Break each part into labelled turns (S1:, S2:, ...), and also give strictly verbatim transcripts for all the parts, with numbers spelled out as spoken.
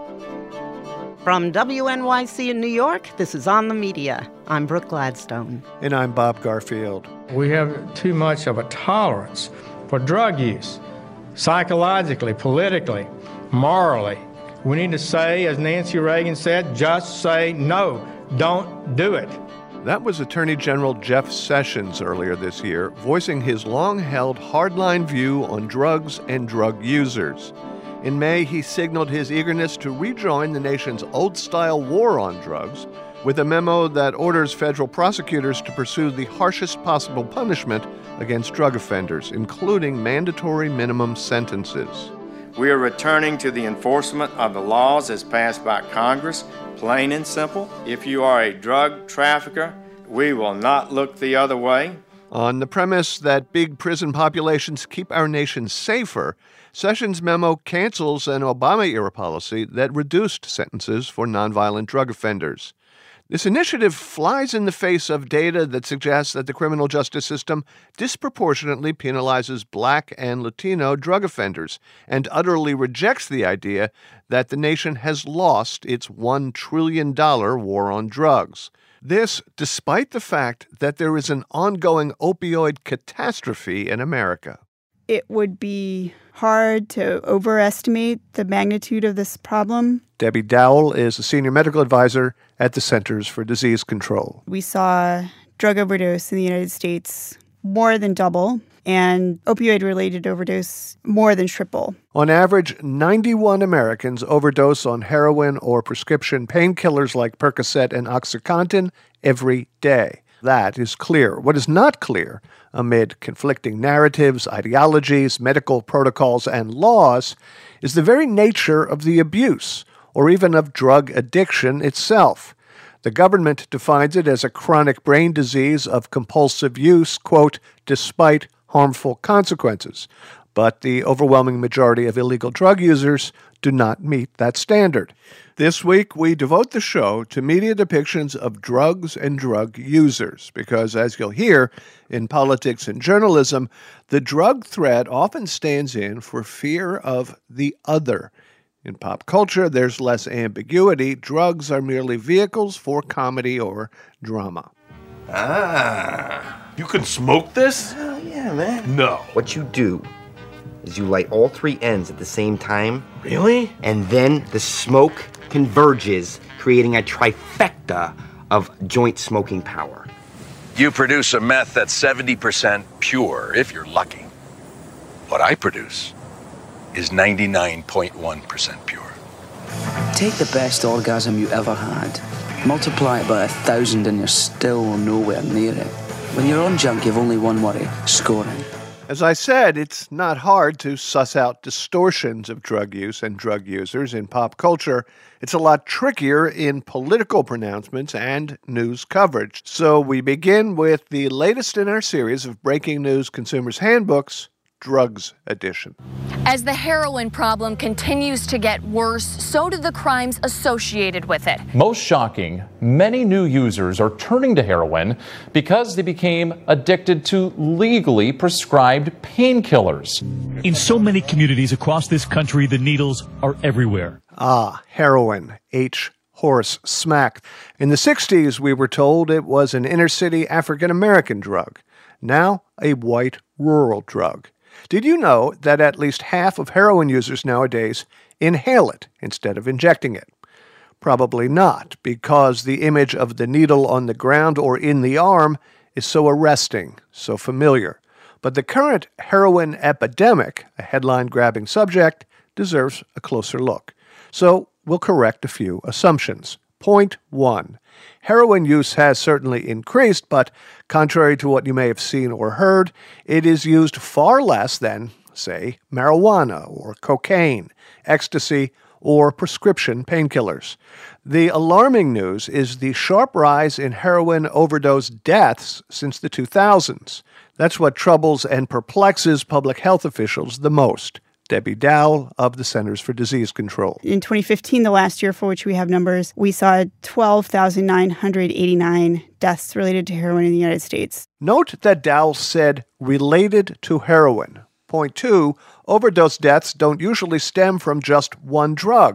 S1: From W N Y C in New York, this is On the Media. I'm Brooke Gladstone.
S2: And I'm Bob Garfield.
S3: We have too much of a tolerance for drug use, psychologically, politically, morally. We need to say, as Nancy Reagan said, just say no, don't do it.
S2: That was Attorney General Jeff Sessions earlier this year, voicing his long-held hardline view on drugs and drug users. In May, he signaled his eagerness to rejoin the nation's old-style war on drugs with a memo that orders federal prosecutors to pursue the harshest possible punishment against drug offenders, including mandatory minimum sentences.
S4: We are returning to the enforcement of the laws as passed by Congress, plain and simple. If you are a drug trafficker, we will not look the other way.
S2: On the premise that big prison populations keep our nation safer, Sessions' memo cancels an Obama-era policy that reduced sentences for nonviolent drug offenders. This initiative flies in the face of data that suggests that the criminal justice system disproportionately penalizes Black and Latino drug offenders and utterly rejects the idea that the nation has lost its one trillion dollars war on drugs. This, despite the fact that there is an ongoing opioid catastrophe in America.
S5: It would be hard to overestimate the magnitude of this problem.
S2: Debbie Dowell is a senior medical advisor at the Centers for Disease Control.
S5: We saw drug overdose in the United States more than double, and opioid-related overdose more than triple.
S2: On average, ninety-one Americans overdose on heroin or prescription painkillers like Percocet and OxyContin every day. That is clear. What is not clear, amid conflicting narratives, ideologies, medical protocols, and laws, is the very nature of the abuse, or even of drug addiction itself. The government defines it as a chronic brain disease of compulsive use, quote, despite harmful consequences. But the overwhelming majority of illegal drug users do not meet that standard. This week, we devote the show to media depictions of drugs and drug users, because as you'll hear, in politics and journalism, the drug threat often stands in for fear of the other. In pop culture, there's less ambiguity. Drugs are merely vehicles for comedy or drama.
S6: Ah, you can smoke this?
S7: Hell yeah, man.
S6: No.
S7: What you do is you light all three ends at the same time.
S6: Really?
S7: And then the smoke converges, creating a trifecta of joint smoking power.
S8: You produce a meth that's seventy percent pure, if you're lucky. What I produce is ninety-nine point one percent pure.
S9: Take the best orgasm you ever had, multiply it by a thousand and you're still nowhere near it. When you're on junk, you've only one worry, scoring.
S2: As I said, it's not hard to suss out distortions of drug use and drug users in pop culture. It's a lot trickier in political pronouncements and news coverage. So we begin with the latest in our series of Breaking News Consumers Handbooks, Drugs Edition.
S10: As the heroin problem continues to get worse, so do the crimes associated with it.
S11: Most shocking, many new users are turning to heroin because they became addicted to legally prescribed painkillers.
S12: In so many communities across this country, the needles are everywhere.
S2: Ah, heroin. H. Horace Smack. In the sixties, we were told it was an inner-city African-American drug. Now, a white rural drug. Did you know that at least half of heroin users nowadays inhale it instead of injecting it? Probably not, because the image of the needle on the ground or in the arm is so arresting, so familiar. But the current heroin epidemic, a headline-grabbing subject, deserves a closer look. So we'll correct a few assumptions. Point one. Heroin use has certainly increased, but contrary to what you may have seen or heard, it is used far less than, say, marijuana or cocaine, ecstasy, or prescription painkillers. The alarming news is the sharp rise in heroin overdose deaths since the two thousands. That's what troubles and perplexes public health officials the most. Debbie Dowell of the Centers for Disease Control.
S5: In twenty fifteen, the last year for which we have numbers, we saw twelve thousand nine hundred eighty-nine deaths related to heroin in the United States.
S2: Note that Dowell said related to heroin. Point two, overdose deaths don't usually stem from just one drug.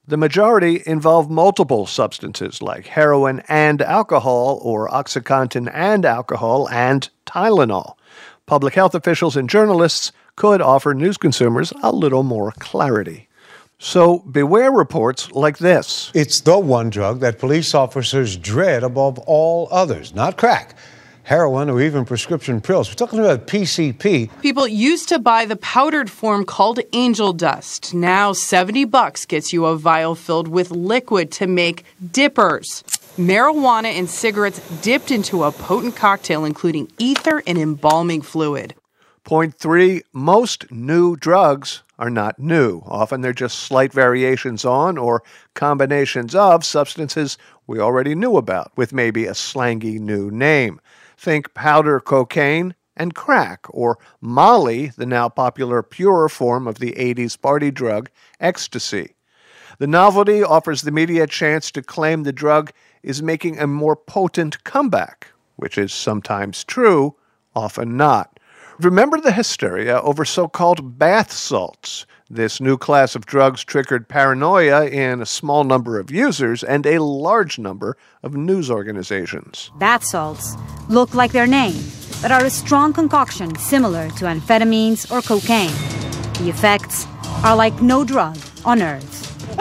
S2: The majority involve multiple substances like heroin and alcohol, or OxyContin and alcohol and Tylenol. Public health officials and journalists could offer news consumers a little more clarity. So beware reports like this.
S13: It's the one drug that police officers dread above all others, not crack, heroin, or even prescription pills. We're talking about P C P.
S14: People used to buy the powdered form called angel dust. Now seventy bucks gets you a vial filled with liquid to make dippers. Marijuana and cigarettes dipped into a potent cocktail including ether and embalming fluid.
S2: Point three, most new drugs are not new. Often they're just slight variations on or combinations of substances we already knew about, with maybe a slangy new name. Think powder cocaine and crack, or Molly, the now popular purer form of the eighties party drug, ecstasy. The novelty offers the media a chance to claim the drug is making a more potent comeback, which is sometimes true, often not. Remember the hysteria over so-called bath salts. This new class of drugs triggered paranoia in a small number of users and a large number of news organizations.
S15: Bath salts look like their name, but are a strong concoction similar to amphetamines or cocaine. The effects are like no drug on earth.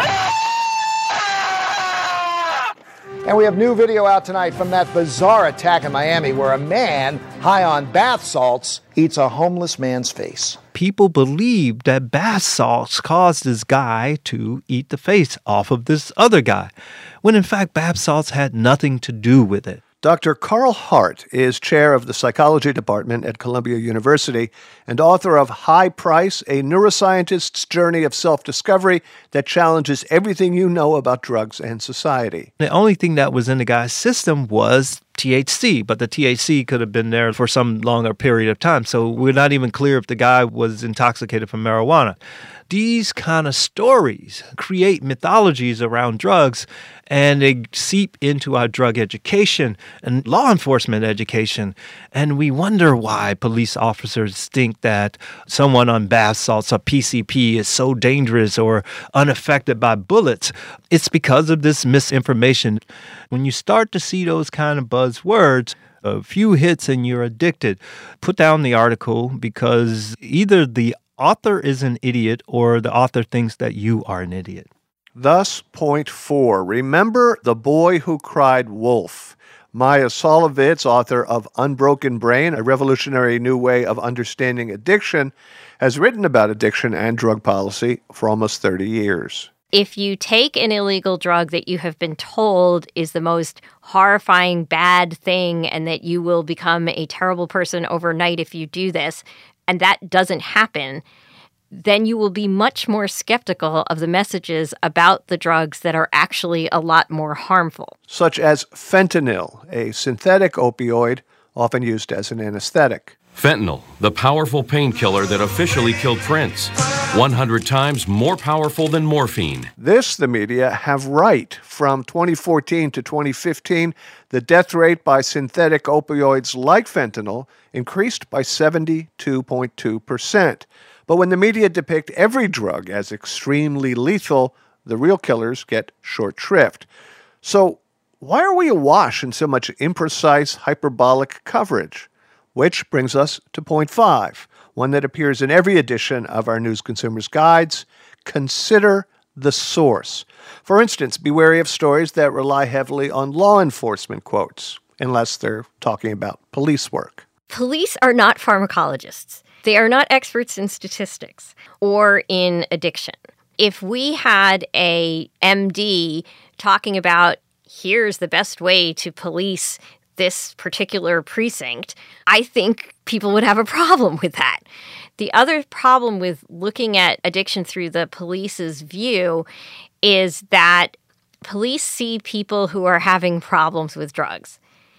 S16: And we have new video out tonight from that bizarre attack in Miami where a man high on bath salts eats a homeless man's face.
S17: People believed that bath salts caused this guy to eat the face off of this other guy, when in fact bath salts had nothing to do with it.
S2: Doctor Carl Hart is chair of the psychology department at Columbia University and author of High Price, a neuroscientist's journey of self-discovery that challenges everything you know about drugs and society.
S17: The only thing that was in the guy's system was T H C, but the T H C could have been there for some longer period of time, so we're not even clear if the guy was intoxicated from marijuana. These kind of stories create mythologies around drugs, and they seep into our drug education and law enforcement education. And we wonder why police officers think that someone on bath salts or P C P is so dangerous or unaffected by bullets. It's because of this misinformation. When you start to see those kind of buzzwords, a few hits and you're addicted. Put down the article, because either the author is an idiot or the author thinks that you are an idiot.
S2: Thus, point four, remember the boy who cried wolf. Maya Solovitz, author of Unbroken Brain, a revolutionary new way of understanding addiction, has written about addiction and drug policy for almost thirty years.
S18: If you take an illegal drug that you have been told is the most horrifying, bad thing, and that you will become a terrible person overnight if you do this, and that doesn't happen, then you will be much more skeptical of the messages about the drugs that are actually a lot more harmful.
S2: Such as fentanyl, a synthetic opioid often used as an anesthetic.
S19: Fentanyl, the powerful painkiller that officially killed Prince. one hundred times more powerful than morphine.
S2: This, the media have right. From twenty fourteen to twenty fifteen, the death rate by synthetic opioids like fentanyl increased by seventy-two point two percent. But when the media depict every drug as extremely lethal, the real killers get short shrift. So why are we awash in so much imprecise, hyperbolic coverage? Which brings us to point five, one that appears in every edition of our News Consumers Guides. Consider the source. For instance, be wary of stories that rely heavily on law enforcement quotes, unless they're talking about police work.
S18: Police are not pharmacologists. They are not experts in statistics or in addiction. If we had a M D talking about here's the best way to police this particular precinct, I think people would have a problem with that. The other problem with looking at addiction through the police's view is that police see people who are having problems with drugs.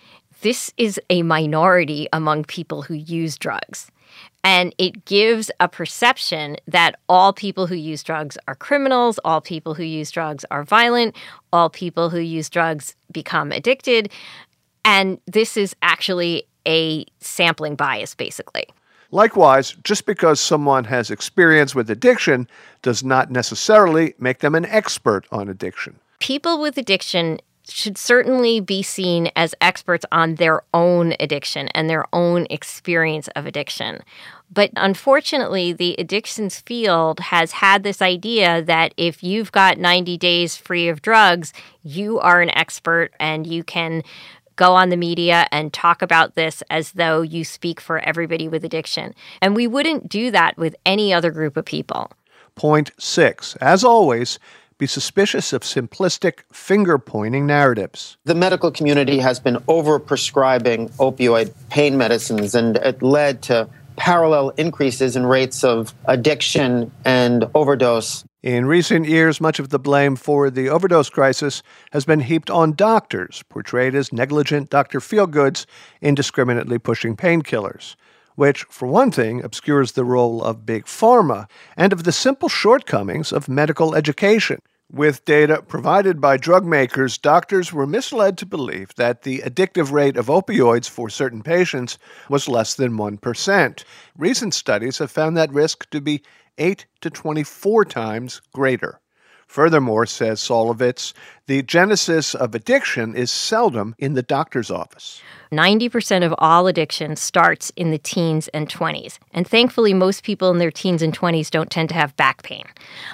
S18: This is a minority among people who use drugs. And it gives a perception that all people who use drugs are criminals, all people who use drugs are violent, all people who use drugs become addicted. And this is actually a sampling bias, basically.
S2: Likewise, just because someone has experience with addiction does not necessarily make them an expert on addiction.
S18: People with addiction should certainly be seen as experts on their own addiction and their own experience of addiction. But unfortunately, the addictions field has had this idea that if you've got ninety days free of drugs, you are an expert and you can go on the media and talk about this as though you speak for everybody with addiction. And we wouldn't do that with any other group of people.
S2: Point six. As always, be suspicious of simplistic, finger-pointing narratives.
S20: The medical community has been over-prescribing opioid pain medicines, and it led to parallel increases in rates of addiction and overdose.
S2: In recent years, much of the blame for the overdose crisis has been heaped on doctors, portrayed as negligent Doctor Feelgoods, indiscriminately pushing painkillers, which, for one thing, obscures the role of Big Pharma and of the simple shortcomings of medical education. With data provided by drug makers, doctors were misled to believe that the addictive rate of opioids for certain patients was less than one percent. Recent studies have found that risk to be eight to twenty-four times greater. Furthermore, says Solovitz, the genesis of addiction is seldom in the doctor's office.
S18: ninety percent of all addiction starts in the teens and twenties. And thankfully, most people in their teens and twenties don't tend to have back pain.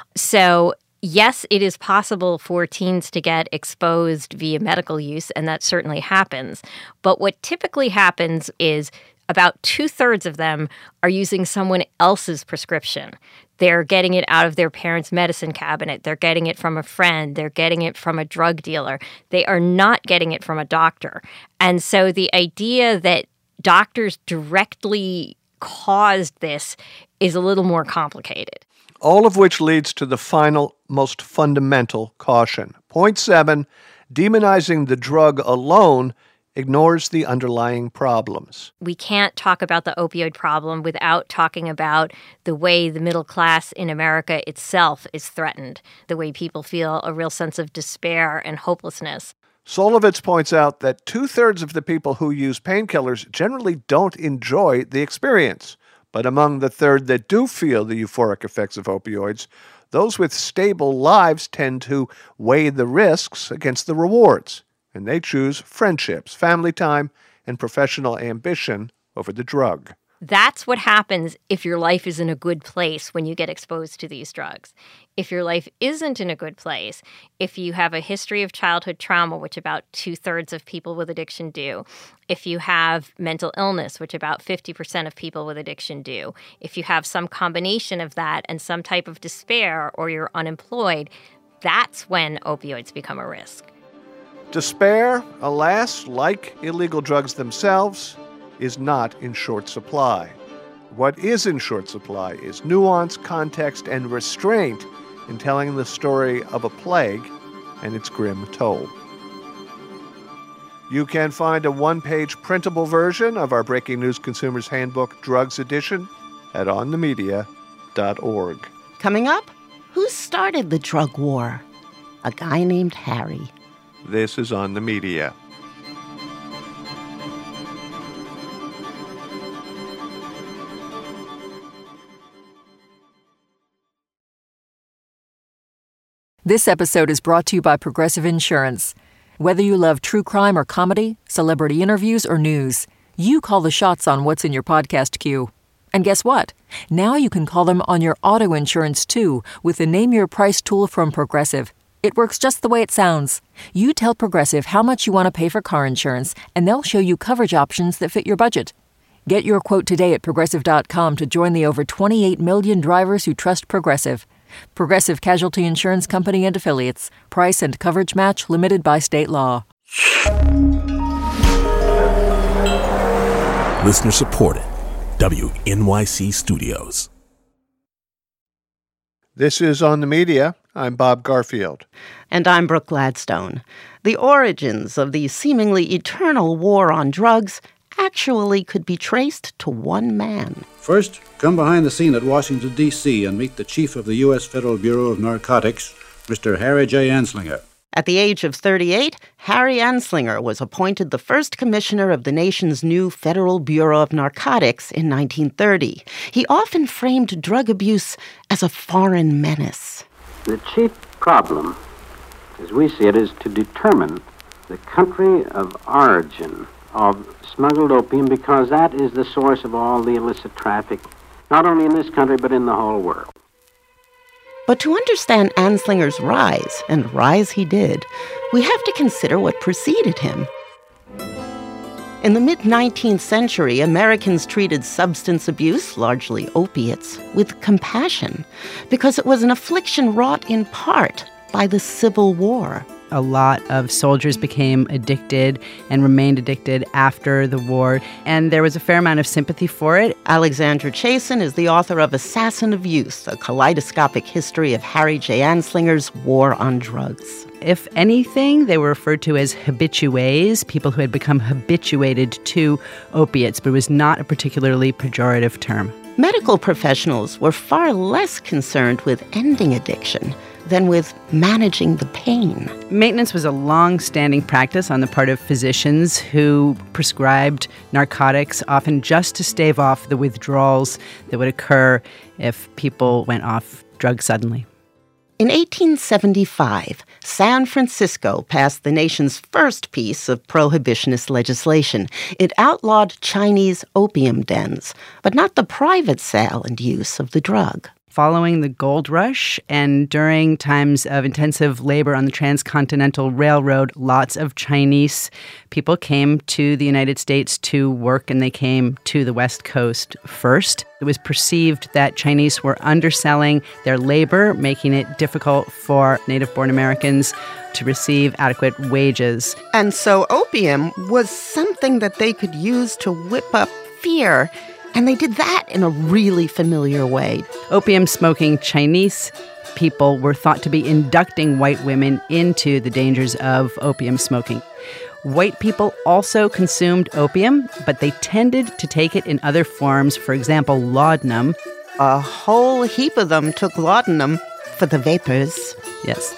S18: So yes, it is possible for teens to get exposed via medical use, and that certainly happens. But what typically happens is about two-thirds of them are using someone else's prescription. They're getting it out of their parents' medicine cabinet. They're getting it from a friend. They're getting it from a drug dealer. They are not getting it from a doctor. And so the idea that doctors directly caused this is a little more complicated.
S2: All of which leads to the final, most fundamental caution. Point seven, demonizing the drug alone ignores the underlying problems.
S18: We can't talk about the opioid problem without talking about the way the middle class in America itself is threatened, the way people feel a real sense of despair and hopelessness.
S2: Solovitz points out that two-thirds of the people who use painkillers generally don't enjoy the experience. But among the third that do feel the euphoric effects of opioids, those with stable lives tend to weigh the risks against the rewards, and they choose friendships, family time, and professional ambition over the drug.
S18: That's what happens if your life is in a good place when you get exposed to these drugs. If your life isn't in a good place, if you have a history of childhood trauma, which about two-thirds of people with addiction do, if you have mental illness, which about fifty percent of people with addiction do, if you have some combination of that and some type of despair or you're unemployed, that's when opioids become a risk.
S2: Despair, alas, like illegal drugs themselves, is not in short supply. What is in short supply is nuance, context, and restraint in telling the story of a plague and its grim toll. You can find a one-page printable version of our Breaking News Consumer's Handbook Drugs Edition at on the media dot org.
S1: Coming up, who started the drug war? A guy named Harry.
S2: This is On the Media.
S21: This episode is brought to you by Progressive Insurance. Whether you love true crime or comedy, celebrity interviews or news, you call the shots on what's in your podcast queue. And guess what? Now you can call them on your auto insurance too with the Name Your Price tool from Progressive. It works just the way it sounds. You tell Progressive how much you want to pay for car insurance, and they'll show you coverage options that fit your budget. Get your quote today at Progressive dot com to join the over twenty-eight million drivers who trust Progressive. Progressive Casualty Insurance Company and Affiliates. Price and coverage match limited by state law.
S22: Listener supported. W N Y C Studios.
S2: This is On the Media. I'm Bob Garfield.
S1: And I'm Brooke Gladstone. The origins of the seemingly eternal war on drugs actually could be traced to one man.
S23: First, come behind the scene at Washington, D C and meet the chief of the U S Federal Bureau of Narcotics, Mister Harry J. Anslinger.
S1: At the age of thirty-eight, Harry Anslinger was appointed the first commissioner of the nation's new Federal Bureau of Narcotics in nineteen thirty. He often framed drug abuse as a foreign menace.
S3: The chief problem, as we see it, is to determine the country of origin of smuggled opium, because that is the source of all the illicit traffic, not only in this country but in the whole world.
S1: But to understand Anslinger's rise, and rise he did, we have to consider what preceded him. In the mid-nineteenth century, Americans treated substance abuse, largely opiates, with compassion, because it was an affliction wrought in part by the Civil War.
S4: A lot of soldiers became addicted and remained addicted after the war, and there was a fair amount of sympathy for it.
S1: Alexandra Chasin is the author of Assassin of Youth, a kaleidoscopic history of Harry J. Anslinger's war on drugs.
S4: If anything, they were referred to as habitués, people who had become habituated to opiates, but it was not a particularly pejorative term.
S1: Medical professionals were far less concerned with ending addiction than with managing the pain.
S4: Maintenance was a long-standing practice on the part of physicians who prescribed narcotics, often just to stave off the withdrawals that would occur if people went off drugs suddenly.
S1: In eighteen seventy-five, San Francisco passed the nation's first piece of prohibitionist legislation. It outlawed Chinese opium dens, but not the private sale and use of the drug.
S4: Following the gold rush and during times of intensive labor on the Transcontinental Railroad, lots of Chinese people came to the United States to work, and they came to the West Coast first. It was perceived that Chinese were underselling their labor, making it difficult for native-born Americans to receive adequate wages.
S1: And so opium was something that they could use to whip up fear. And they did that in a really familiar way.
S4: Opium-smoking Chinese people were thought to be inducting white women into the dangers of opium smoking. White people also consumed opium, but they tended to take it in other forms, for example, laudanum.
S1: A whole heap of them took laudanum for the vapors.
S4: Yes.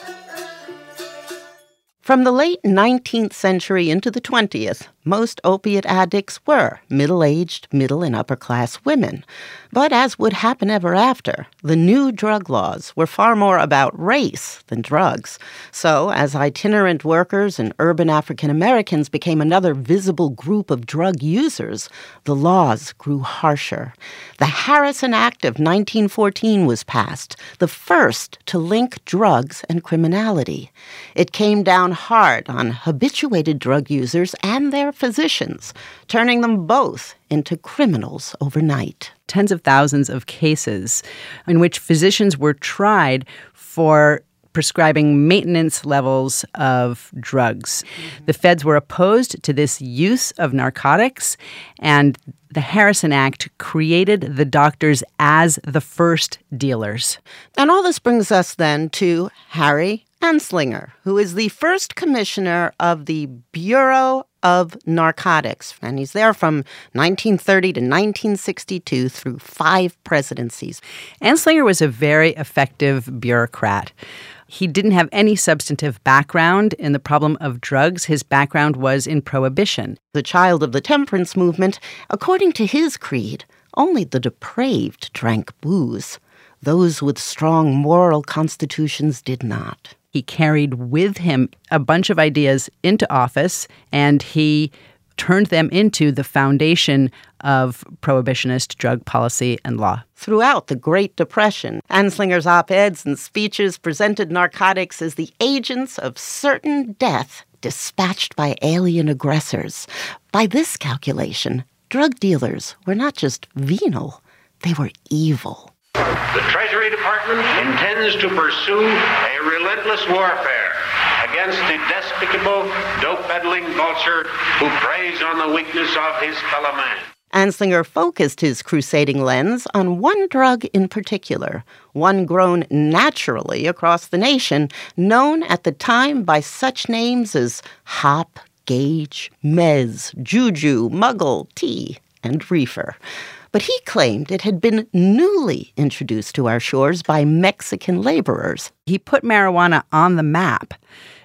S1: From the late nineteenth century into the twentieth, most opiate addicts were middle-aged, middle and upper-class women. But as would happen ever after, the new drug laws were far more about race than drugs. So, as itinerant workers and urban African Americans became another visible group of drug users, the laws grew harsher. The Harrison Act of nineteen fourteen was passed, the first to link drugs and criminality. It came down hard on habituated drug users and their physicians, turning them both into criminals overnight.
S4: Tens of thousands of cases in which physicians were tried for prescribing maintenance levels of drugs. The feds were opposed to this use of narcotics, and the Harrison Act created the doctors as the first dealers.
S1: And all this brings us then to Harry Anslinger, who is the first commissioner of the Bureau of Narcotics, and he's there from nineteen thirty to nineteen sixty-two through five presidencies.
S4: Anslinger was a very effective bureaucrat. He didn't have any substantive background in the problem of drugs. His background was in prohibition.
S1: The child of the temperance movement, according to his creed, only the depraved drank booze. Those with strong moral constitutions did not.
S4: He carried with him a bunch of ideas into office, and he turned them into the foundation of prohibitionist drug policy and law.
S1: Throughout the Great Depression, Anslinger's op-eds and speeches presented narcotics as the agents of certain death dispatched by alien aggressors. By this calculation, drug dealers were not just venal, they were evil.
S6: The Treasury Department intends to pursue a relentless warfare against the despicable, dope-peddling vulture who preys on the weakness of his fellow man.
S1: Anslinger focused his crusading lens on one drug in particular, one grown naturally across the nation, known at the time by such names as hop, gauge, mez, juju, muggle, tea, and reefer. But he claimed it had been newly introduced to our shores by Mexican laborers.
S4: He put marijuana on the map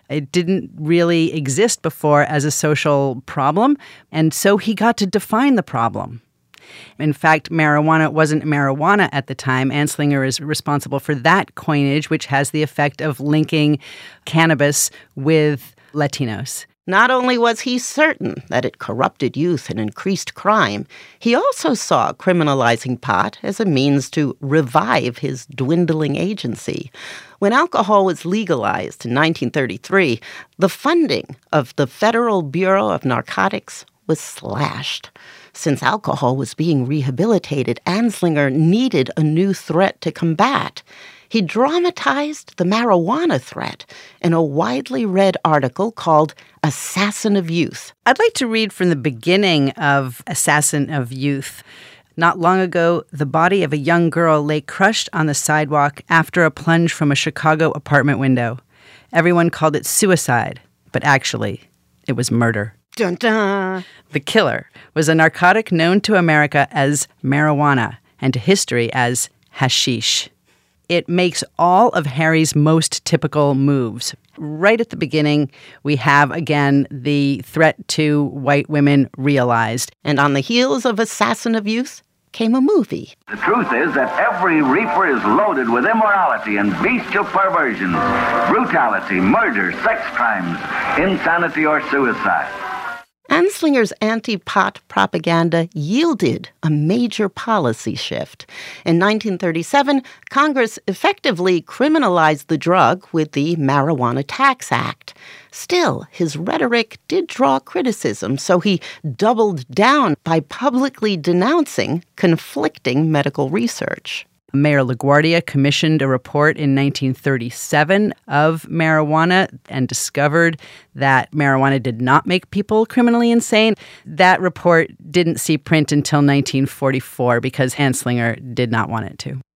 S4: It didn't really exist before as a social problem, and so he got to define the problem. In fact, marijuana wasn't marijuana at the time. Anslinger is responsible for that coinage, which has the effect of linking cannabis with Latinos.
S1: Not only was he certain that it corrupted youth and increased crime, he also saw criminalizing pot as a means to revive his dwindling agency. When alcohol was legalized in nineteen thirty-three, the funding of the Federal Bureau of Narcotics was slashed. Since alcohol was being rehabilitated, Anslinger needed a new threat to combat. He dramatized the marijuana threat in a widely read article called Assassin of Youth.
S4: I'd like to read from the beginning of Assassin of Youth. Not long ago, the body of a young girl lay crushed on the sidewalk after a plunge from a Chicago apartment window. Everyone called it suicide, but actually, it was murder.
S1: Dun dun.
S4: The killer was a narcotic known to America as marijuana and to history as hashish. It makes all of Harry's most typical moves. Right at the beginning, we have, again, the threat to white women realized.
S1: And on the heels of Assassin of Youth came a movie.
S7: The truth is that every reefer is loaded with immorality and bestial perversions, brutality, murder, sex crimes, insanity, or suicide.
S1: Anslinger's anti-pot propaganda yielded a major policy shift. In nineteen thirty-seven, Congress effectively criminalized the drug with the Marijuana Tax Act. Still, his rhetoric did draw criticism, so he doubled down by publicly denouncing conflicting medical research.
S4: Mayor LaGuardia commissioned a report in nineteen thirty-seven of marijuana and discovered that marijuana did not make people criminally insane. That report didn't see print until nineteen forty-four because Anslinger did not want it to.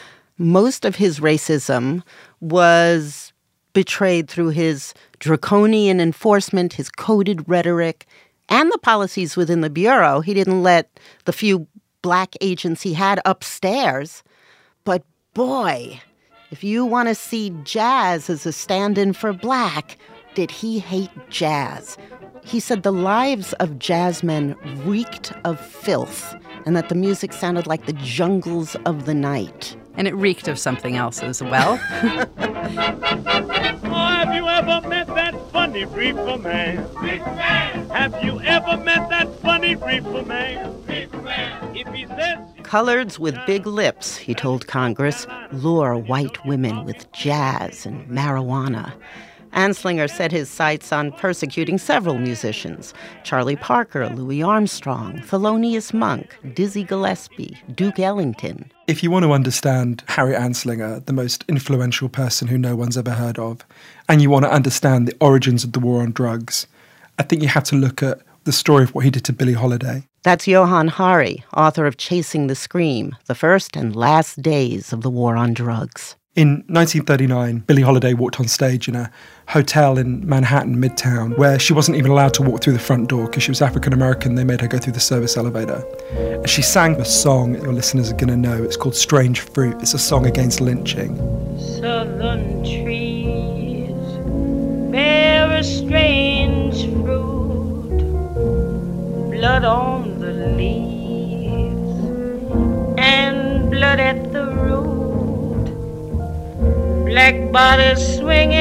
S1: Most of his racism was betrayed through his draconian enforcement, his coded rhetoric, and the policies within the Bureau. He didn't let the few black agents he had upstairs. But boy, if you want to see jazz as a stand-in for black, did he hate jazz. He said the lives of jazzmen reeked of filth and that the music sounded like the jungles of the night.
S4: And it reeked of something else as well.
S8: Oh, have you ever met that funny reefer man? Reefer man. Have you ever met that funny reefer man? Reefer man. If he says...
S1: Coloreds with big lips, he told Congress, lure white women with jazz and marijuana. Anslinger set his sights on persecuting several musicians: Charlie Parker, Louis Armstrong, Thelonious Monk, Dizzy Gillespie, Duke Ellington.
S9: If you want to understand Harry Anslinger, the most influential person who no one's ever heard of, and you want to understand the origins of the war on drugs, I think you have to look at the story of what he did to Billie Holiday.
S1: That's Johann Hari, author of Chasing the Scream, the first and last days of the war on drugs.
S9: In nineteen thirty-nine, Billie Holiday walked on stage in a hotel in Manhattan, Midtown, where she wasn't even allowed to walk through the front door because she was African-American. They made her go through the service elevator. And she sang a song your listeners are going to know. It's called Strange Fruit. It's a song against lynching.
S8: Southern trees bear a strange fruit, blood on the leaves and blood at the root. Black bodies swinging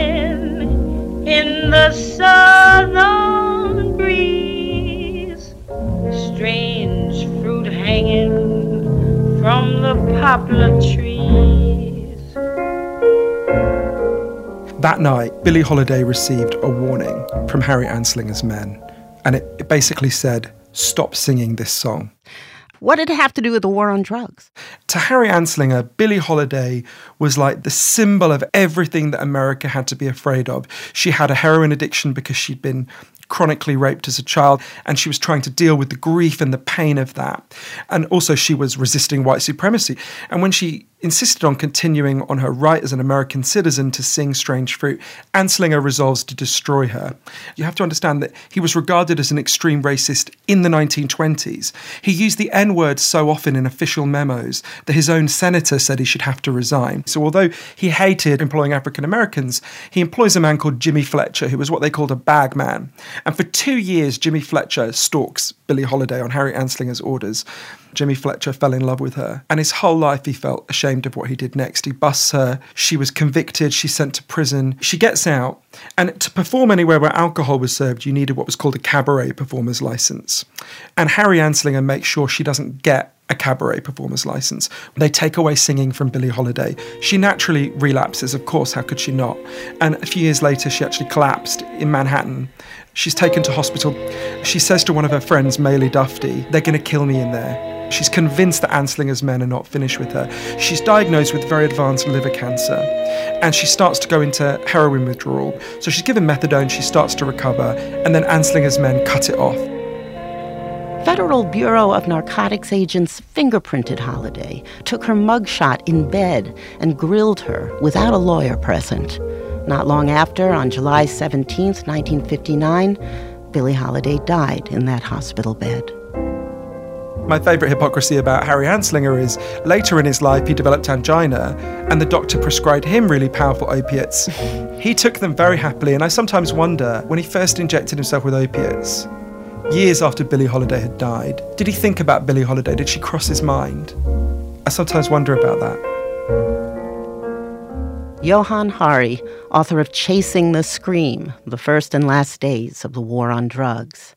S8: in the southern breeze, strange fruit hanging from the poplar trees.
S9: That night, Billie Holiday received a warning from Harry Anslinger's men, and it, it basically said, stop singing this song.
S1: What did it have to do with the war on drugs?
S9: To Harry Anslinger, Billie Holiday was like the symbol of everything that America had to be afraid of. She had a heroin addiction because she'd been chronically raped as a child, and she was trying to deal with the grief and the pain of that. And also she was resisting white supremacy. And when she insisted on continuing on her right as an American citizen to sing Strange Fruit, Anslinger resolves to destroy her. You have to understand that he was regarded as an extreme racist in the nineteen twenties. He used the N-word so often in official memos that his own senator said he should have to resign. So although he hated employing African Americans, he employs a man called Jimmy Fletcher, who was what they called a bag man. And for two years, Jimmy Fletcher stalks Billie Holiday on Harry Anslinger's orders. Jimmy Fletcher fell in love with her, and his whole life he felt ashamed of what he did next. He busts her, she was convicted, she's sent to prison, she gets out, and to perform anywhere where alcohol was served, you needed what was called a cabaret performer's license. And Harry Anslinger makes sure she doesn't get a cabaret performer's license. They take away singing from Billie Holiday. She naturally relapses, of course, how could she not? And a few years later, she actually collapsed in Manhattan. She's taken to hospital. She says to one of her friends, Maylie Dufty, they're going to kill me in there. She's convinced that Anslinger's men are not finished with her. She's diagnosed with very advanced liver cancer, and she starts to go into heroin withdrawal. So she's given methadone, she starts to recover, and then Anslinger's men cut it off.
S1: Federal Bureau of Narcotics agents fingerprinted Holiday, took her mugshot in bed, and grilled her without a lawyer present. Not long after, on July seventeenth, nineteen fifty-nine, Billie Holiday died in that hospital bed.
S9: My favourite hypocrisy about Harry Anslinger is later in his life he developed angina and the doctor prescribed him really powerful opiates. He took them very happily, and I sometimes wonder, when he first injected himself with opiates, years after Billie Holiday had died, did he think about Billie Holiday? Did she cross his mind? I sometimes wonder about that.
S1: Johann Hari, author of Chasing the Scream, The First and Last Days of the War on Drugs.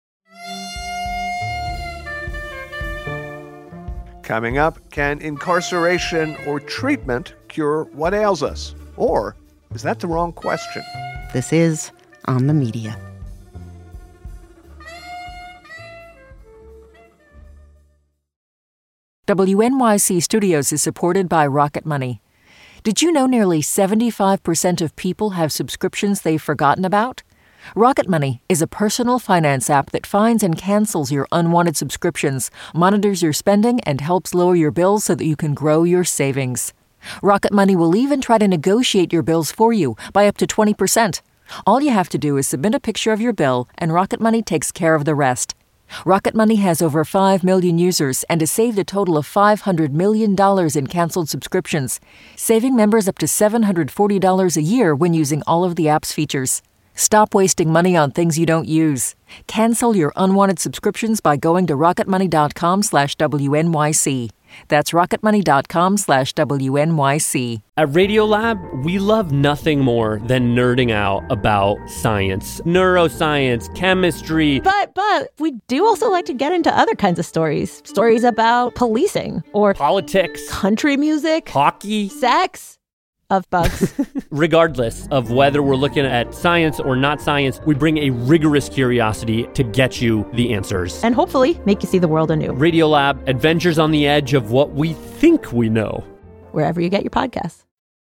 S2: Coming up, can incarceration or treatment cure what ails us? Or is that the wrong question?
S1: This is On the Media.
S21: W N Y C Studios is supported by Rocket Money. Did you know nearly seventy-five percent of people have subscriptions they've forgotten about? Rocket Money is a personal finance app that finds and cancels your unwanted subscriptions, monitors your spending, and helps lower your bills so that you can grow your savings. Rocket Money will even try to negotiate your bills for you by up to twenty percent. All you have to do is submit a picture of your bill, and Rocket Money takes care of the rest. Rocket Money has over five million users and has saved a total of five hundred million dollars in canceled subscriptions, saving members up to seven hundred forty dollars a year when using all of the app's features. Stop wasting money on things you don't use. Cancel your unwanted subscriptions by going to rocketmoney.com slash WNYC. That's rocketmoney.com slash WNYC.
S10: At Radiolab, we love nothing more than nerding out about science, neuroscience, chemistry.
S11: But, but, we do also like to get into other kinds of stories. Stories about policing or
S10: politics,
S11: country music,
S10: hockey,
S11: sex. Of bugs.
S10: Regardless of whether we're looking at science or not science, we bring a rigorous curiosity to get you the answers.
S11: And hopefully make you see the world anew.
S10: Radiolab, adventures on the edge of what we think we know.
S11: Wherever you get your podcasts.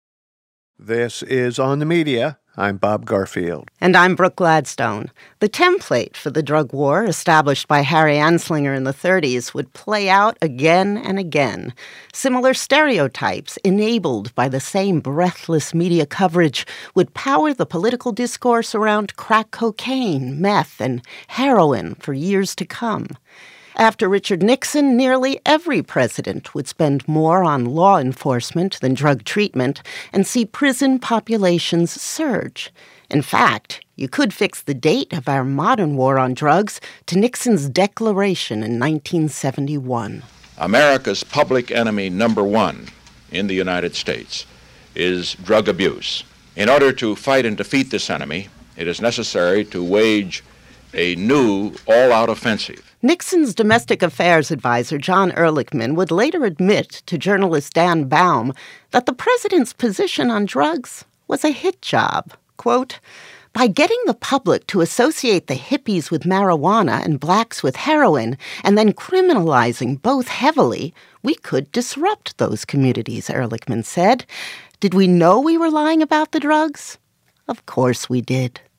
S2: This is On the Media. I'm Bob Garfield.
S1: And I'm Brooke Gladstone. The template for the drug war established by Harry Anslinger in the thirties would play out again and again. Similar stereotypes, enabled by the same breathless media coverage, would power the political discourse around crack cocaine, meth, and heroin for years to come. After Richard Nixon, nearly every president would spend more on law enforcement than drug treatment and see prison populations surge. In fact, you could fix the date of our modern war on drugs to Nixon's declaration in nineteen seventy-one.
S12: America's public enemy number one in the United States is drug abuse. In order to fight and defeat this enemy, it is necessary to wage a new all-out offensive.
S1: Nixon's domestic affairs advisor, John Ehrlichman, would later admit to journalist Dan Baum that the president's position on drugs was a hit job. Quote, by getting the public to associate the hippies with marijuana and blacks with heroin, and then criminalizing both heavily, we could disrupt those communities, Ehrlichman said. Did we know we were lying about the drugs? Of course we did.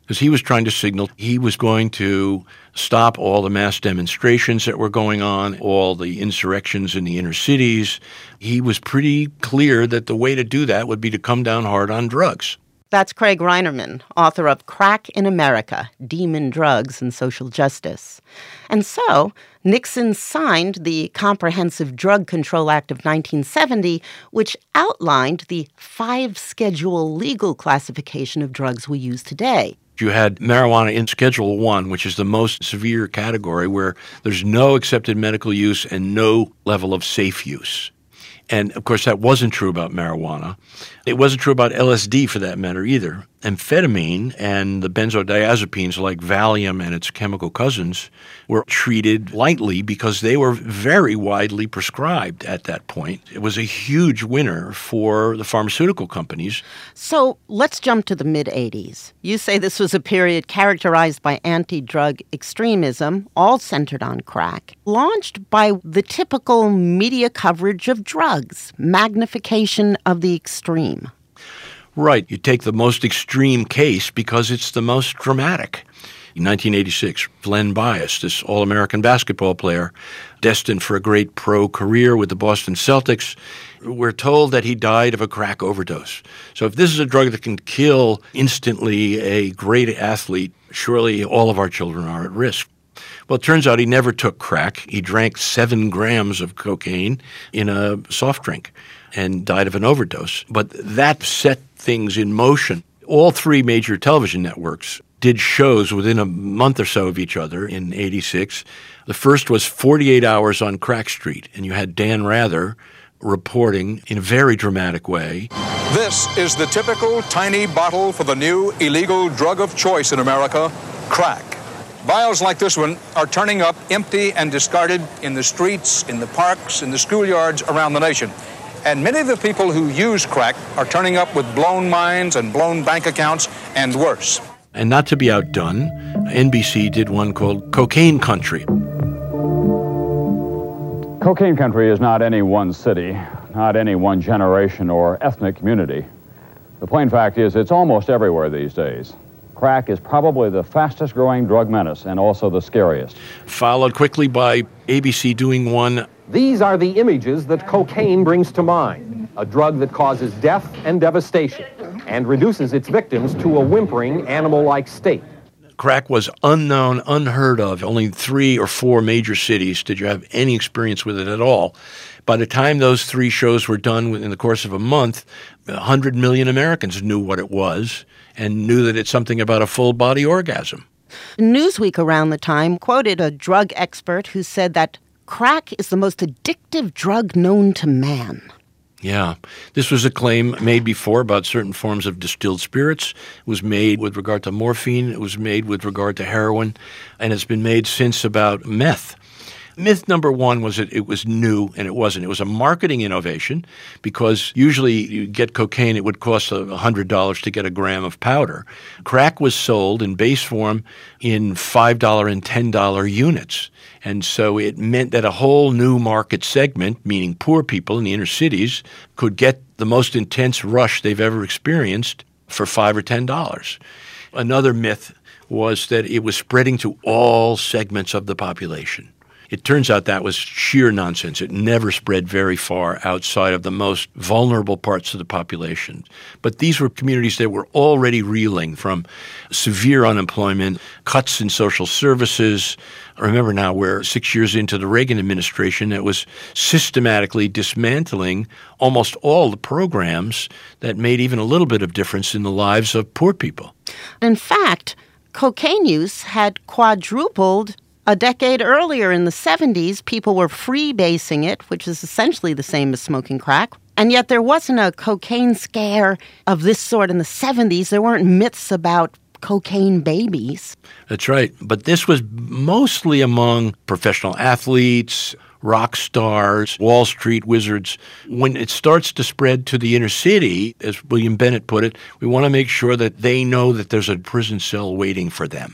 S5: because he was trying to signal he was going to stop all the mass demonstrations that were going on, all the insurrections in the inner cities. He was pretty clear that the way to do that would be to come down hard on drugs.
S1: That's Craig Reinerman, author of Crack in America, Demon Drugs and Social Justice. And so, Nixon signed the Comprehensive Drug Control Act of nineteen seventy, which outlined the five-schedule legal classification of drugs we use today.
S5: You had marijuana in Schedule one, which is the most severe category where there's no accepted medical use and no level of safe use. And, of course, that wasn't true about marijuana. It wasn't true about L S D, for that matter, either. Amphetamine and the benzodiazepines like Valium and its chemical cousins were treated lightly because they were very widely prescribed at that point. It was a huge winner for the pharmaceutical companies.
S1: So let's jump to the mid-eighties. You say this was a period characterized by anti-drug extremism, all centered on crack, launched by the typical media coverage of drugs, magnification of the extreme.
S5: Right. You take the most extreme case because it's the most dramatic. In nineteen eighty-six, Len Bias, this All-American basketball player, destined for a great pro career with the Boston Celtics, we're told that he died of a crack overdose. So if this is a drug that can kill instantly a great athlete, surely all of our children are at risk. Well, it turns out he never took crack. He drank seven grams of cocaine in a soft drink and died of an overdose. But that set things in motion. All three major television networks did shows within a month or so of each other in eighty-six. The first was forty-eight hours on Crack Street, and you had Dan Rather reporting in a very dramatic way.
S13: This is the typical tiny bottle for the new illegal drug of choice in America, crack. Vials like this one are turning up empty and discarded in the streets, in the parks, in the schoolyards around the nation. And many of the people who use crack are turning up with blown minds and blown bank accounts and worse.
S5: And not to be outdone, N B C did one called Cocaine Country.
S14: Cocaine Country is not any one city, not any one generation or ethnic community. The plain fact is it's almost everywhere these days. Crack is probably the fastest growing drug menace and also the scariest.
S5: Followed quickly by A B C doing one.
S24: These are the images that cocaine brings to mind, a drug that causes death and devastation and reduces its victims to a whimpering, animal-like state.
S5: Crack was unknown, unheard of. Only three or four major cities did you have any experience with it at all. By the time those three shows were done in the course of a month, one hundred million Americans knew what it was and knew that it's something about a full-body orgasm.
S1: Newsweek around the time quoted a drug expert who said that crack is the most addictive drug known to man.
S5: Yeah. This was a claim made before about certain forms of distilled spirits. It was made with regard to morphine. It was made with regard to heroin. And it's been made since about meth. Myth number one was that it was new, and it wasn't. It was a marketing innovation because usually you get cocaine, it would cost one hundred dollars to get a gram of powder. Crack was sold in base form in five dollars and ten dollars units. And so it meant that a whole new market segment, meaning poor people in the inner cities, could get the most intense rush they've ever experienced for five or ten dollars. Another myth was that it was spreading to all segments of the population. It turns out that was sheer nonsense. It never spread very far outside of the most vulnerable parts of the population. But these were communities that were already reeling from severe unemployment, cuts in social services. I remember now we're six years into the Reagan administration that was systematically dismantling almost all the programs that made even a little bit of difference in the lives of poor people.
S1: In fact, cocaine use had quadrupled. A decade earlier in the seventies, people were freebasing it, which is essentially the same as smoking crack. And yet there wasn't a cocaine scare of this sort in the seventies. There weren't myths about cocaine babies.
S5: That's right. But this was mostly among professional athletes, rock stars, Wall Street wizards. When it starts to spread to the inner city, as William Bennett put it, we want to make sure that they know that there's a prison cell waiting for them.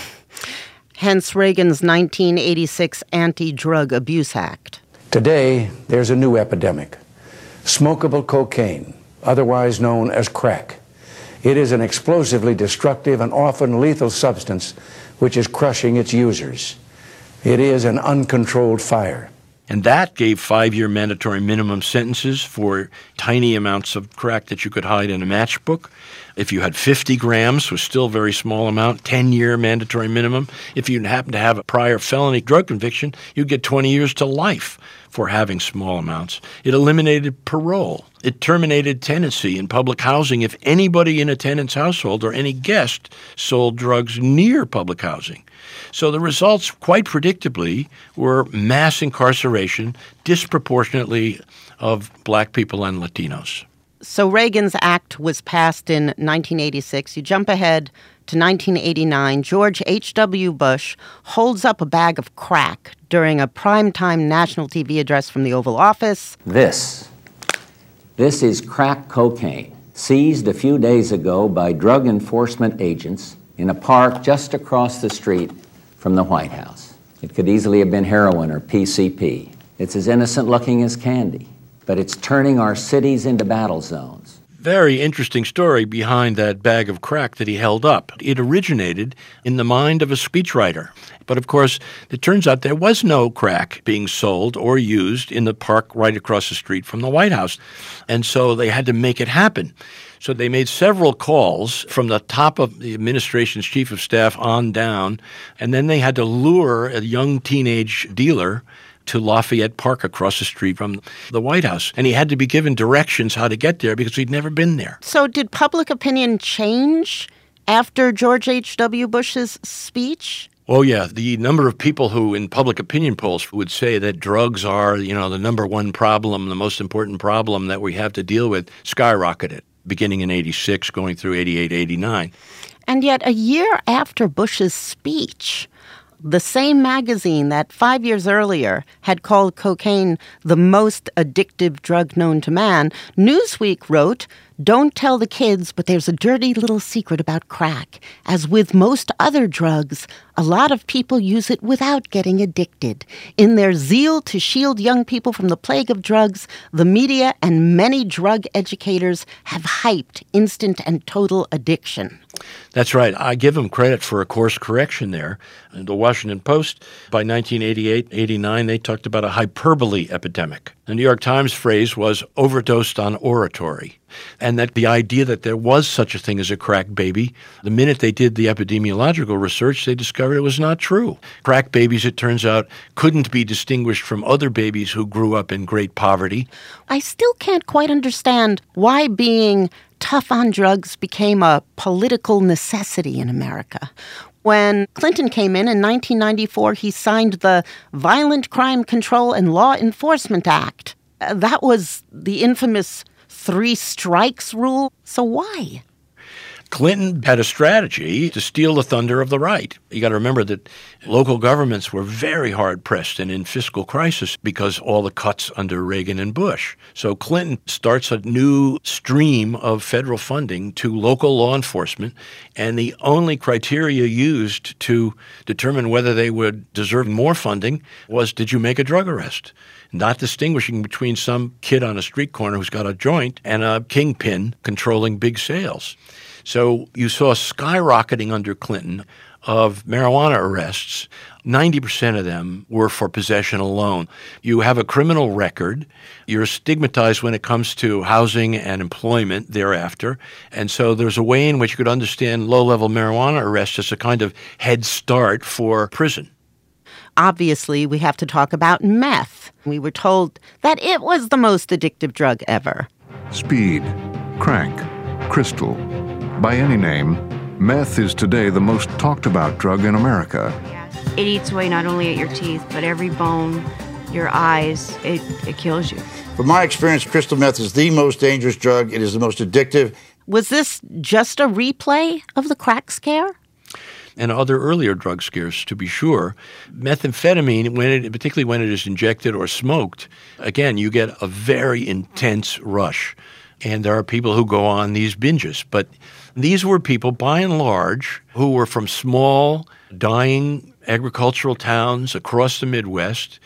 S1: Hence Reagan's nineteen eighty-six Anti-Drug Abuse Act.
S23: Today, there's a new epidemic. Smokable cocaine, otherwise known as crack. It is an explosively destructive and often lethal substance which is crushing its users. It is an uncontrolled fire.
S5: And that gave five-year mandatory minimum sentences for tiny amounts of crack that you could hide in a matchbook. If you had fifty grams, was still a very small amount, ten-year mandatory minimum. If you happen to have a prior felony drug conviction, you'd get twenty years to life for having small amounts. It eliminated parole. It terminated tenancy in public housing if anybody in a tenant's household or any guest sold drugs near public housing. So the results, quite predictably, were mass incarceration, disproportionately of black people and Latinos.
S1: So Reagan's act was passed in nineteen eighty-six. You jump ahead to nineteen eighty-nine. George H W. Bush holds up a bag of crack during a primetime national T V address from the Oval Office.
S15: This, this is crack cocaine, seized a few days ago by drug enforcement agents in a park just across the street from the White House. It could easily have been heroin or P C P. It's as innocent looking as candy, but it's turning our cities into battle zones.
S5: Very interesting story behind that bag of crack that he held up. It originated in the mind of a speechwriter. But of course, it turns out there was no crack being sold or used in the park right across the street from the White House. And so they had to make it happen. So they made several calls from the top of the administration's chief of staff on down, and then they had to lure a young teenage dealer to Lafayette Park across the street from the White House. And he had to be given directions how to get there because he'd never been there.
S1: So did public opinion change after George H W. Bush's speech?
S5: Oh, yeah. The number of people who in public opinion polls would say that drugs are, you know, the number one problem, the most important problem that we have to deal with, skyrocketed, beginning in eighty-six, going through eighty-eight, eighty-nine.
S1: And yet a year after Bush's speech, the same magazine that five years earlier had called cocaine the most addictive drug known to man, Newsweek wrote, "Don't tell the kids, but there's a dirty little secret about crack. As with most other drugs, a lot of people use it without getting addicted. In their zeal to shield young people from the plague of drugs, the media and many drug educators have hyped instant and total addiction."
S5: That's right. I give them credit for a course correction there. In the Washington Post, by nineteen eighty-eight, eighty-nine, they talked about a hyperbole epidemic. The New York Times phrase was overdosed on oratory. And that the idea that there was such a thing as a crack baby, the minute they did the epidemiological research, they discovered it was not true. Crack babies, it turns out, couldn't be distinguished from other babies who grew up in great poverty.
S1: I still can't quite understand why being tough on drugs became a political necessity in America. When Clinton came in in nineteen ninety-four, he signed the Violent Crime Control and Law Enforcement Act. Uh, that was the infamous three strikes rule. So why?
S5: Clinton had a strategy to steal the thunder of the right. You got to remember that local governments were very hard-pressed and in fiscal crisis because all the cuts under Reagan and Bush. So Clinton starts a new stream of federal funding to local law enforcement, and the only criteria used to determine whether they would deserve more funding was, did you make a drug arrest? Not distinguishing between some kid on a street corner who's got a joint and a kingpin controlling big sales. So you saw skyrocketing under Clinton of marijuana arrests. ninety percent of them were for possession alone. You have a criminal record. You're stigmatized when it comes to housing and employment thereafter. And so there's a way in which you could understand low-level marijuana arrests as a kind of head start for prison.
S1: Obviously, we have to talk about meth. We were told that it was the most addictive drug ever.
S16: Speed, crack, crystal. By any name, meth is today the most talked about drug in America.
S17: It eats away not only at your teeth, but every bone, your eyes. It, it kills you.
S19: From my experience, crystal meth is the most dangerous drug. It is the most addictive.
S1: Was this just a replay of the crack scare?
S5: And other earlier drug scares, to be sure. Methamphetamine, when it, particularly when it is injected or smoked, again, you get a very intense rush. And there are people who go on these binges. But these were people, by and large, who were from small, dying agricultural towns across the Midwest,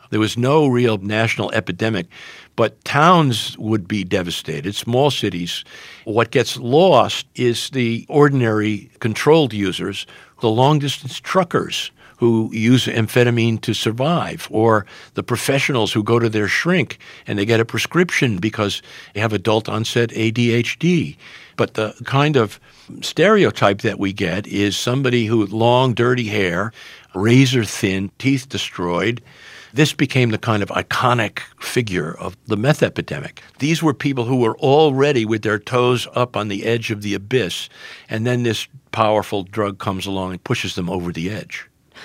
S5: There was no real national epidemic, but towns would be devastated, small cities. What gets lost is the ordinary controlled users, the long-distance truckers who use amphetamine to survive, or the professionals who go to their shrink and they get a prescription because they have adult-onset A D H D. But the kind of stereotype that we get is somebody who with long, dirty hair, razor-thin, teeth destroyed. This became the kind of iconic figure of the meth epidemic. These were people who were already with their toes up on the edge of the abyss, and then this powerful drug comes along and pushes them over the edge.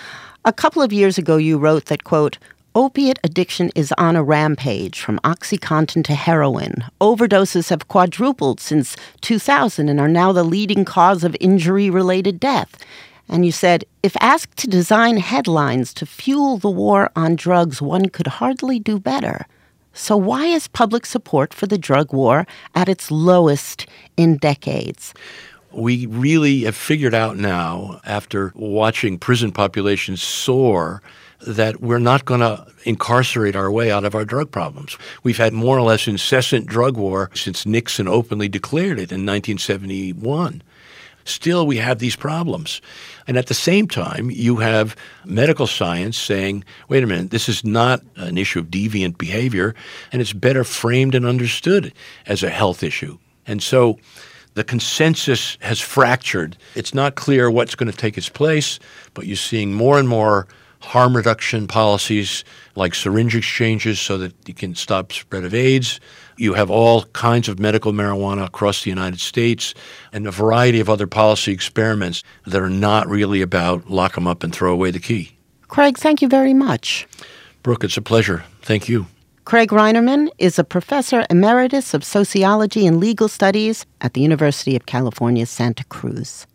S1: A couple of years ago, you wrote that, quote, opiate addiction is on a rampage from OxyContin to heroin. Overdoses have quadrupled since two thousand and are now the leading cause of injury-related death. And you said, if asked to design headlines to fuel the war on drugs, one could hardly do better. So why is public support for the drug war at its lowest in decades?
S5: We really have figured out now, after watching prison populations soar, that we're not going to incarcerate our way out of our drug problems. We've had more or less incessant drug war since Nixon openly declared it in nineteen seventy-one. Still, we have these problems. And at the same time, you have medical science saying, wait a minute, this is not an issue of deviant behavior, and it's better framed and understood as a health issue. And so the consensus has fractured. It's not clear what's going to take its place, but you're seeing more and more harm reduction policies like syringe exchanges so that you can stop spread of AIDS. You have all kinds of medical marijuana across the United States and a variety of other policy experiments that are not really about lock them up and throw away the key.
S1: Craig, thank you very much.
S5: Brooke, it's a pleasure. Thank you.
S1: Craig Reinerman is a professor emeritus of sociology and legal studies at the University of California, Santa Cruz.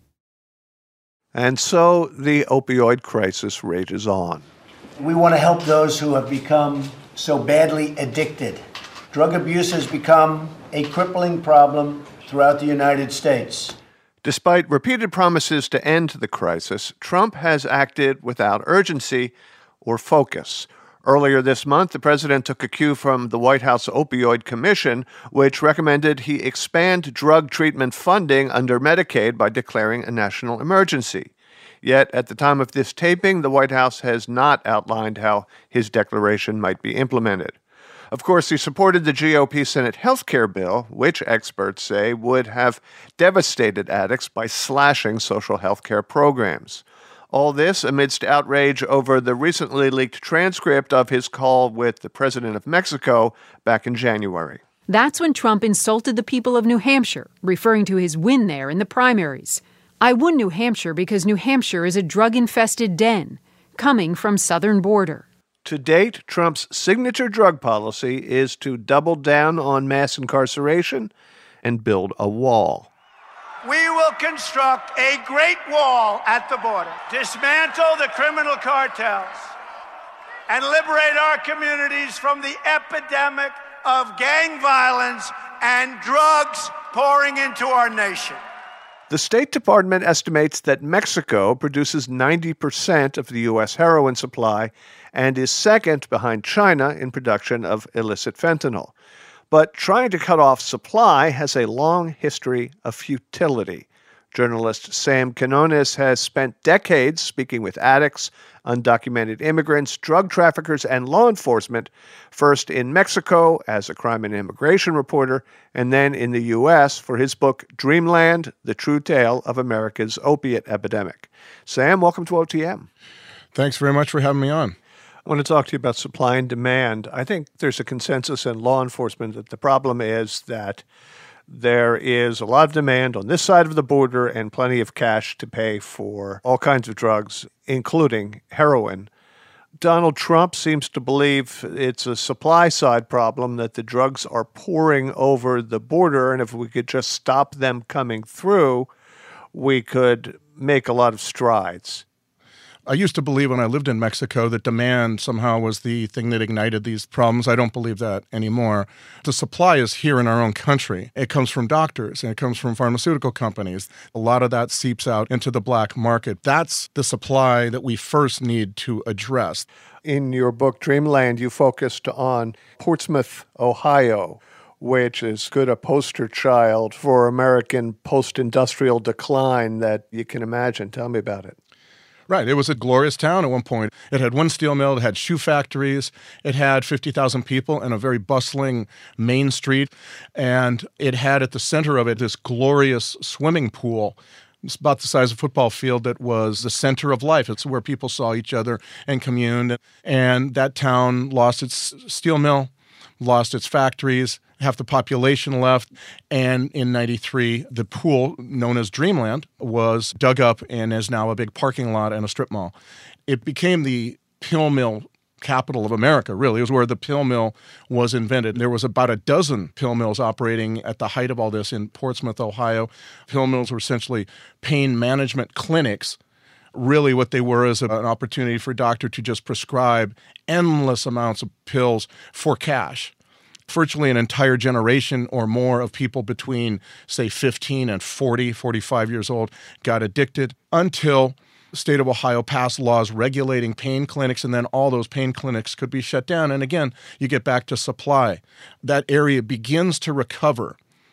S2: And so the opioid crisis rages on.
S3: We want to help those who have become so badly addicted. Drug abuse has become a crippling problem throughout the United States.
S2: Despite repeated promises to end the crisis, Trump has acted without urgency or focus. Earlier this month, the president took a cue from the White House Opioid Commission, which recommended he expand drug treatment funding under Medicaid by declaring a national emergency. Yet, at the time of this taping, the White House has not outlined how his declaration might be implemented. Of course, he supported the G O P Senate health care bill, which experts say would have devastated addicts by slashing social health care programs. All this amidst outrage over the recently leaked transcript of his call with the president of Mexico back in January.
S18: That's when Trump insulted the people of New Hampshire, referring to his win there in the primaries. I won New Hampshire because New Hampshire is a drug-infested den, coming from southern border.
S2: To date, Trump's signature drug policy is to double down on mass incarceration and build a wall.
S20: We will construct a great wall at the border, dismantle the criminal cartels, and liberate our communities from the epidemic of gang violence and drugs pouring into our nation.
S2: The State Department estimates that Mexico produces ninety percent of the U S heroin supply and is second behind China in production of illicit fentanyl. But trying to cut off supply has a long history of futility. Journalist Sam Quinones has spent decades speaking with addicts, undocumented immigrants, drug traffickers, and law enforcement, first in Mexico as a crime and immigration reporter, and then in the U S for his book Dreamland, The True Tale of America's Opiate Epidemic. Sam, welcome to O T M.
S22: Thanks very much for having me on.
S2: I want to talk to you about supply and demand. I think there's a consensus in law enforcement that the problem is that there is a lot of demand on this side of the border and plenty of cash to pay for all kinds of drugs, including heroin. Donald Trump seems to believe it's a supply side problem, that the drugs are pouring over the border, and if we could just stop them coming through, we could make a lot of strides.
S22: I used to believe when I lived in Mexico that demand somehow was the thing that ignited these problems. I don't believe that anymore. The supply is here in our own country. It comes from doctors and it comes from pharmaceutical companies. A lot of that seeps out into the black market. That's the supply that we first need to address.
S2: In your book, Dreamland, you focused on Portsmouth, Ohio, which is good a poster child for American post-industrial decline that you can imagine. Tell me about it.
S22: Right. It was a glorious town at one point. It had one steel mill, it had shoe factories, it had fifty thousand people and a very bustling main street, and it had at the center of it this glorious swimming pool. It's about the size of a football field that was the center of life. It's where people saw each other and communed. And that town lost its steel mill, lost its factories, half the population left, and in ninety-three, the pool, known as Dreamland, was dug up and is now a big parking lot and a strip mall. It became the pill mill capital of America, really. It was where the pill mill was invented. There was about a dozen pill mills operating at the height of all this in Portsmouth, Ohio. Pill mills were essentially pain management clinics. Really what they were is an opportunity for a doctor to just prescribe endless amounts of pills for cash. Virtually an entire generation or more of people between, say, fifteen and forty, forty-five years old got addicted until the state of Ohio passed laws regulating pain clinics, and then all those pain clinics could be shut down. And again, you get back to supply. That area begins to recover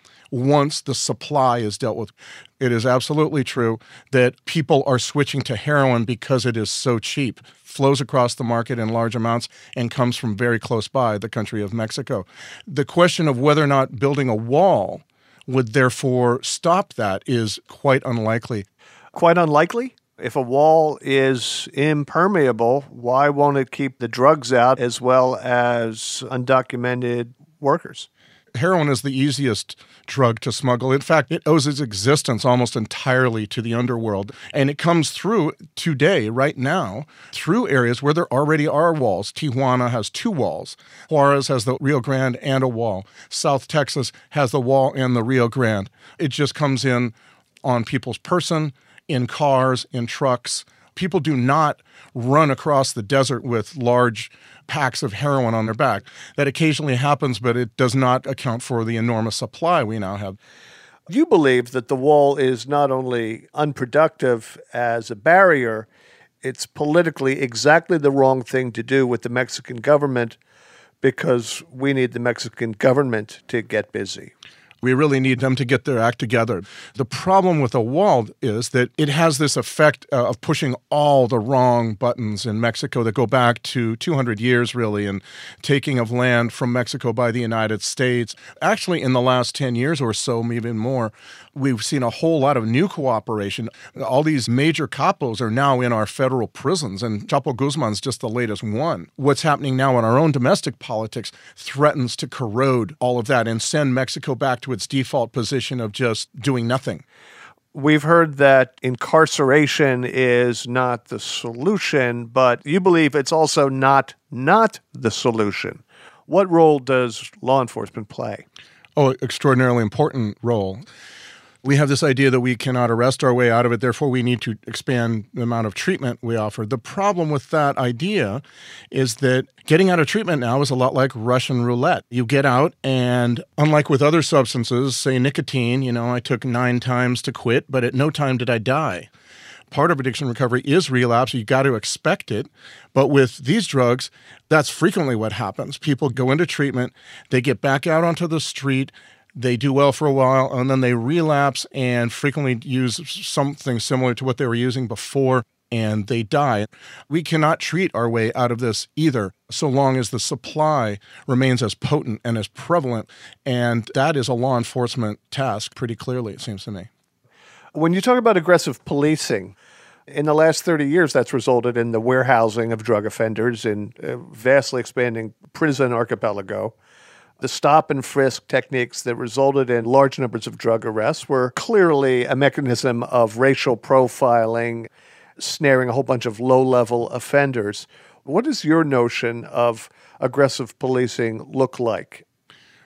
S22: once the supply is dealt with. It is absolutely true that people are switching to heroin because it is so cheap, flows across the market in large amounts, and comes from very close by, the country of Mexico. The question of whether or not building a wall would therefore stop that is quite unlikely.
S2: Quite unlikely? If a wall is impermeable, why won't it keep the drugs out as well as undocumented workers?
S22: Heroin is the easiest drug to smuggle. In fact, it owes its existence almost entirely to the underworld. And it comes through today, right now, through areas where there already are walls. Tijuana has two walls. Juarez has the Rio Grande and a wall. South Texas has the wall and the Rio Grande. It just comes in on people's person, in cars, in trucks. People do not run across the desert with large packs of heroin on their back. That occasionally happens, but it does not account for the enormous supply we now have.
S2: You believe that the wall is not only unproductive as a barrier, it's politically exactly the wrong thing to do with the Mexican government because we need the Mexican government to get busy.
S22: We really need them to get their act together. The problem with a wall is that it has this effect uh, of pushing all the wrong buttons in Mexico that go back to two hundred years, really, and taking of land from Mexico by the United States. Actually, in the last ten years or so, even more, we've seen a whole lot of new cooperation. All these major capos are now in our federal prisons, and Chapo Guzman's just the latest one. What's happening now in our own domestic politics threatens to corrode all of that and send Mexico back to its default position of just doing nothing.
S2: We've heard that incarceration is not the solution, but you believe it's also not not the solution. What role does law enforcement play?
S22: Oh, extraordinarily important role. We have this idea that we cannot arrest our way out of it, therefore we need to expand the amount of treatment we offer. The problem with that idea is that getting out of treatment now is a lot like Russian roulette. You get out, and unlike with other substances, say nicotine, you know, I took nine times to quit, but at no time did I die. Part of addiction recovery is relapse. You got to expect it. But with these drugs, that's frequently what happens. People go into treatment, they get back out onto the street, they do well for a while, and then they relapse and frequently use something similar to what they were using before, and they die. We cannot treat our way out of this either, so long as the supply remains as potent and as prevalent, and that is a law enforcement task pretty clearly, it seems to me.
S2: When you talk about aggressive policing, in the last thirty years, that's resulted in the warehousing of drug offenders in a vastly expanding prison archipelago. The stop and frisk techniques that resulted in large numbers of drug arrests were clearly a mechanism of racial profiling, snaring a whole bunch of low-level offenders. What does your notion of aggressive policing look like?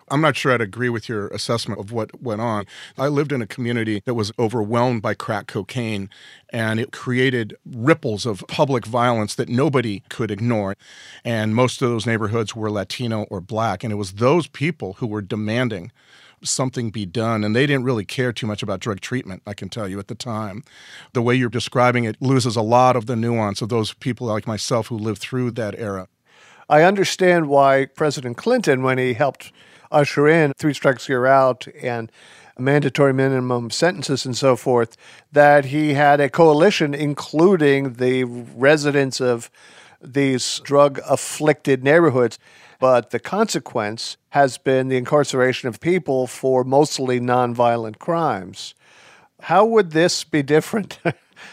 S22: I'm not sure I'd agree with your assessment of what went on. I lived in a community that was overwhelmed by crack cocaine, and it created ripples of public violence that nobody could ignore. And most of those neighborhoods were Latino or Black, and it was those people who were demanding something be done, and they didn't really care too much about drug treatment, I can tell you, at the time. The way you're describing it loses a lot of the nuance of those people like myself who lived through that era.
S2: I understand why President Clinton, when he helped usher in three strikes you're out and mandatory minimum sentences and so forth, that he had a coalition including the residents of these drug-afflicted neighborhoods. But the consequence has been the incarceration of people for mostly nonviolent crimes. How would this be different?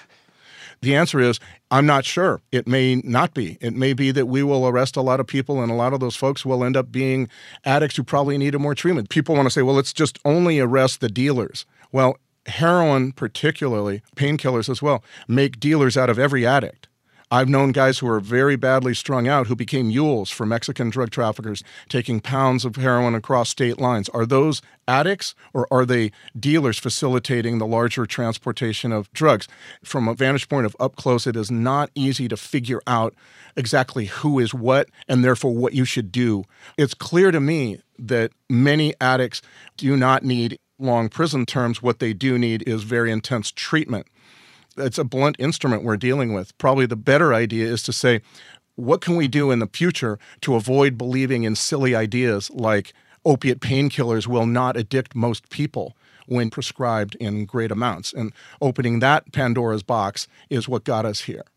S22: The answer is, I'm not sure. It may not be. It may be that we will arrest a lot of people, and a lot of those folks will end up being addicts who probably needed more treatment. People want to say, well, let's just only arrest the dealers. Well, heroin particularly, painkillers as well, make dealers out of every addict. I've known guys who are very badly strung out who became mules for Mexican drug traffickers, taking pounds of heroin across state lines. Are those addicts, or are they dealers facilitating the larger transportation of drugs? From a vantage point of up close, it is not easy to figure out exactly who is what and therefore what you should do. It's clear to me that many addicts do not need long prison terms. What they do need is very intense treatment. It's a blunt instrument we're dealing with. Probably the better idea is to say, what can we do in the future to avoid believing in silly ideas like opiate painkillers will not addict most people when prescribed in great amounts? And opening that Pandora's box is what got us here.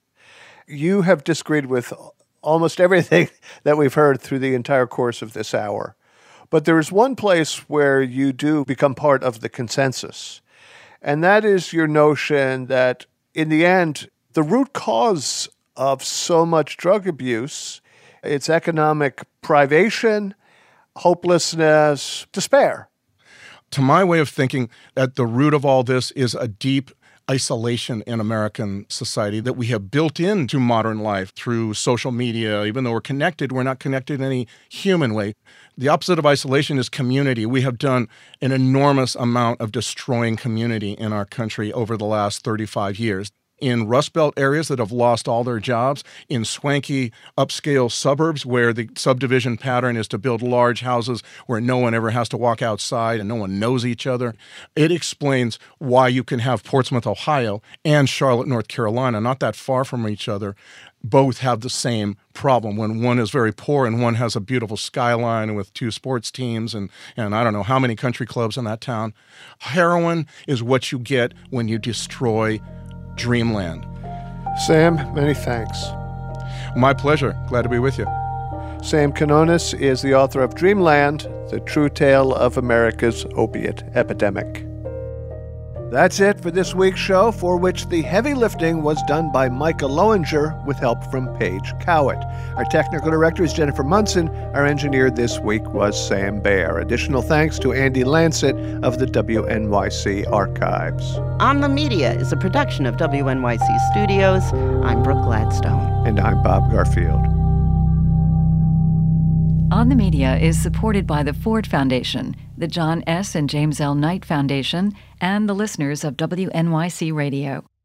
S2: You have disagreed with almost everything that we've heard through the entire course of this hour. But there is one place where you do become part of the consensus. And that is your notion that, in the end, the root cause of so much drug abuse, it's economic privation, hopelessness, despair.
S22: To my way of thinking, at the root of all this is a deep isolation in American society that we have built into modern life through social media. Even though we're connected, we're not connected in any human way. The opposite of isolation is community. We have done an enormous amount of destroying community in our country over the last thirty-five years. In Rust Belt areas that have lost all their jobs, in swanky upscale suburbs where the subdivision pattern is to build large houses where no one ever has to walk outside and no one knows each other. It explains why you can have Portsmouth, Ohio and Charlotte, North Carolina, not that far from each other, both have the same problem when one is very poor and one has a beautiful skyline with two sports teams and, and I don't know how many country clubs in that town. Heroin is what you get when you destroy dreamland.
S2: Sam, many thanks.
S22: My pleasure. Glad to be with you.
S2: Sam Quinones is the author of Dreamland, The True Tale of America's Opiate Epidemic. That's it for this week's show, for which the heavy lifting was done by Micah Loewinger with help from Paige Cowett. Our technical director is Jennifer Munson. Our engineer this week was Sam Baer. Additional thanks to Andy Lancet of the W N Y C Archives.
S1: On the Media is a production of W N Y C Studios. I'm Brooke Gladstone.
S2: And I'm Bob Garfield.
S21: On the Media is supported by the Ford Foundation, the John S. and James L. Knight Foundation, and the listeners of W N Y C Radio.